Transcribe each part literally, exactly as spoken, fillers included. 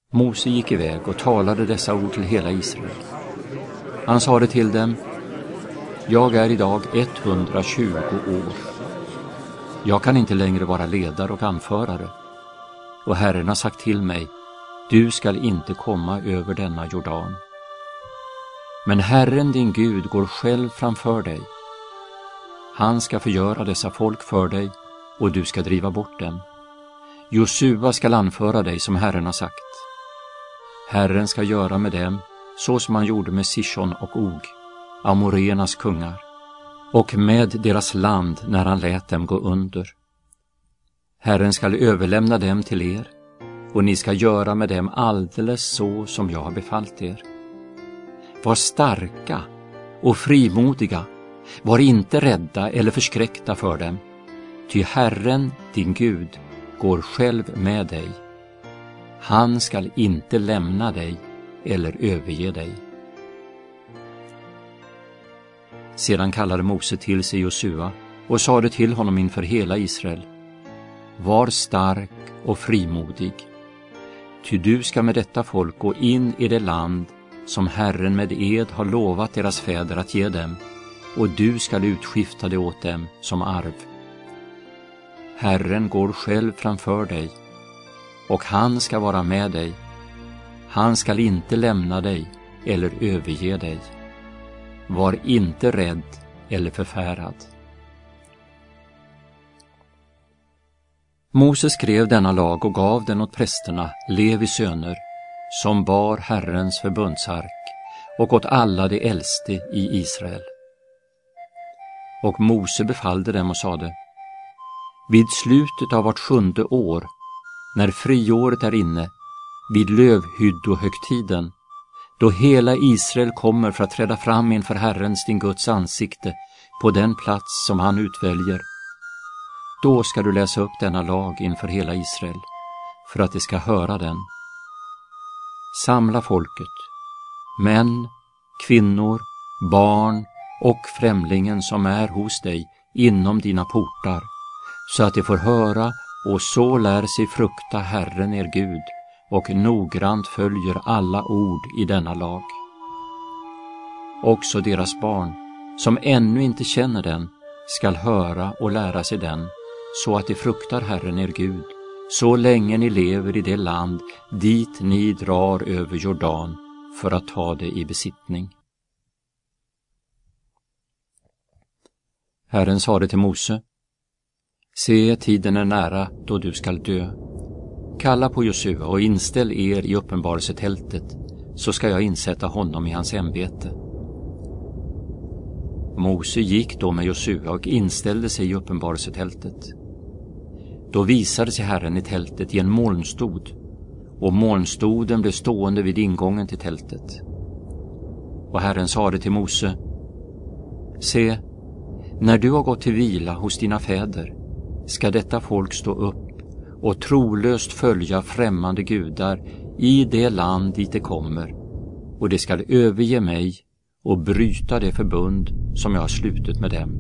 Mose gick iväg och talade dessa ord till hela Israel. Han sade till dem: Jag är idag etthundratjugo år. Jag kan inte längre vara ledare och anförare. Och Herren har sagt till mig: Du skall inte komma över denna Jordan. Men Herren din Gud går själv framför dig. Han ska förgöra dessa folk för dig, och du ska driva bort dem. Josua skall anföra dig som Herren har sagt. Herren ska göra med dem så som han gjorde med Sihon och Og, Amoreernas kungar, och med deras land när han lät dem gå under. Herren skall överlämna dem till er, och ni ska göra med dem alldeles så som jag har befallt er. Var starka och frimodiga, var inte rädda eller förskräckta för dem, ty Herren, din Gud, går själv med dig. Han skall inte lämna dig eller överge dig. Sedan kallade Mose till sig Josua och sade till honom inför hela Israel: Var stark och frimodig, ty du ska med detta folk gå in i det land som Herren med ed har lovat deras fäder att ge dem, och du skall utskifta det åt dem som arv. Herren går själv framför dig, och han ska vara med dig. Han skall inte lämna dig eller överge dig. Var inte rädd eller förfärad. Mose skrev denna lag och gav den åt prästerna, Levis söner, som bar Herrens förbundsark, och åt alla de äldste i Israel. Och Mose befallde dem och sade: Vid slutet av vart sjunde år, när friåret är inne, vid lövhyddohögtiden, då hela Israel kommer för att träda fram inför Herrens din Guds ansikte på den plats som han utväljer, då ska du läsa upp denna lag inför hela Israel, för att de ska höra den. Samla folket, män, kvinnor, barn och främlingen som är hos dig inom dina portar, så att de får höra och så lär sig frukta Herren er Gud och noggrant följer alla ord i denna lag. Också deras barn, som ännu inte känner den, skall höra och lära sig den, så att de fruktar Herren er Gud, så länge ni lever i det land dit ni drar över Jordan för att ta det i besittning. Herren sade till Mose: Se, tiden är nära då du skall dö. Kalla på Josua och inställ er i uppenbarelsetältet, så ska jag insätta honom i hans ämbete. Mose gick då med Josua och inställde sig i uppenbarelsetältet. Då visade sig Herren i tältet i en molnstod, och molnstoden blev stående vid ingången till tältet. Och Herren sade till Mose: Se, när du har gått till vila hos dina fäder, ska detta folk stå upp och trolöst följa främmande gudar i det land dit de kommer, och de skall överge mig och bryta det förbund som jag har slutit med dem.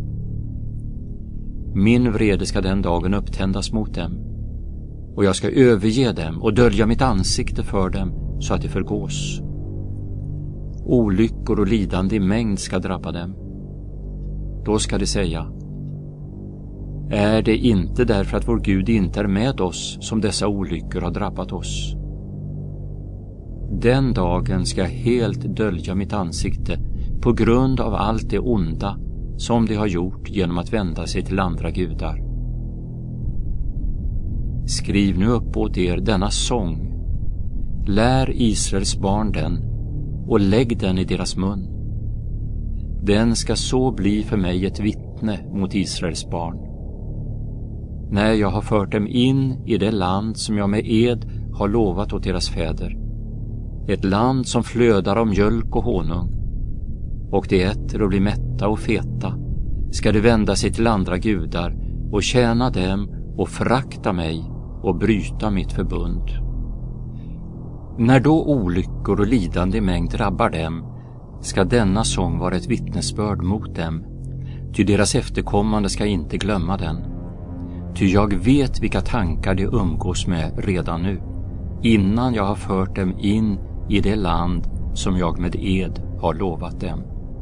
Min vrede ska den dagen upptändas mot dem, och jag ska överge dem och dölja mitt ansikte för dem så att det förgås. Olyckor och lidande i mängd ska drabba dem. Då ska de säga: Är det inte därför att vår Gud inte är med oss som dessa olyckor har drabbat oss? Den dagen ska jag helt dölja mitt ansikte på grund av allt det onda som de har gjort genom att vända sig till andra gudar. Skriv nu upp åt er denna sång. Lär Israels barn den och lägg den i deras mun. Den ska så bli för mig ett vittne mot Israels barn. När jag har fört dem in i det land som jag med ed har lovat åt deras fäder, ett land som flödar av mjölk och honung, och de äter och blir mätta och feta, ska de vända sig till andra gudar och tjäna dem och förakta mig och bryta mitt förbund. När då olyckor och lidande i mängd drabbar dem, ska denna sång vara ett vittnesbörd mot dem, ty deras efterkommande ska inte glömma den. Ty jag vet vilka tankar de umgås med redan nu, innan jag har fört dem in i det land som jag med ed har lovat dem.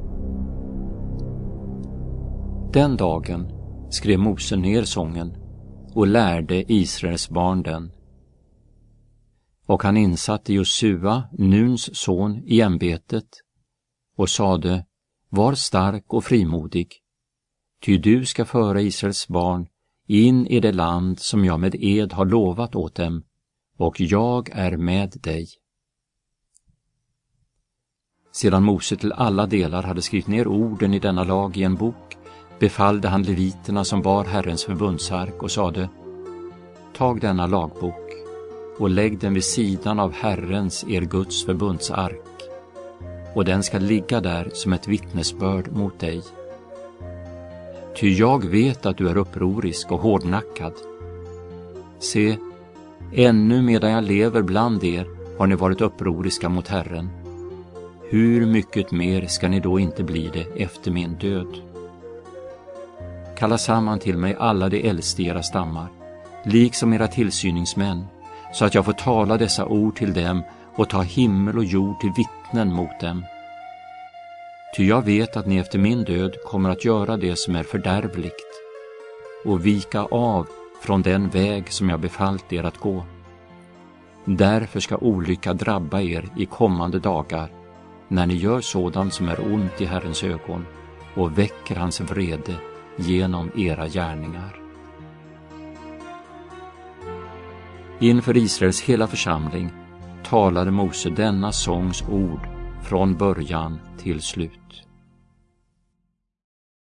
Den dagen skrev Mose ner sången och lärde Israels barn den. Och han insatte Josua, Nuns son, i ämbetet och sade: var stark och frimodig, ty du ska föra Israels barn in i det land som jag med ed har lovat åt dem, och jag är med dig. Sedan Mose till alla delar hade skrivit ner orden i denna lag i en bok, befallde han leviterna som bar Herrens förbundsark och sade: tag denna lagbok och lägg den vid sidan av Herrens, er Guds förbundsark, och den ska ligga där som ett vittnesbörd mot dig. Ty jag vet att du är upprorisk och hårdnackad. Se, ännu medan jag lever bland er har ni varit upproriska mot Herren. Hur mycket mer ska ni då inte bli det efter min död? Kalla samman till mig alla de äldste i era stammar, liksom era tillsyningsmän, så att jag får tala dessa ord till dem och ta himmel och jord till vittnen mot dem. Ty jag vet att ni efter min död kommer att göra det som är fördärvligt och vika av från den väg som jag befallt er att gå. Därför ska olycka drabba er i kommande dagar, när ni gör sådant som är ont i Herrens ögon och väcker hans vrede genom era gärningar. Inför Israels hela församling talade Mose denna sångs ord från början till slut.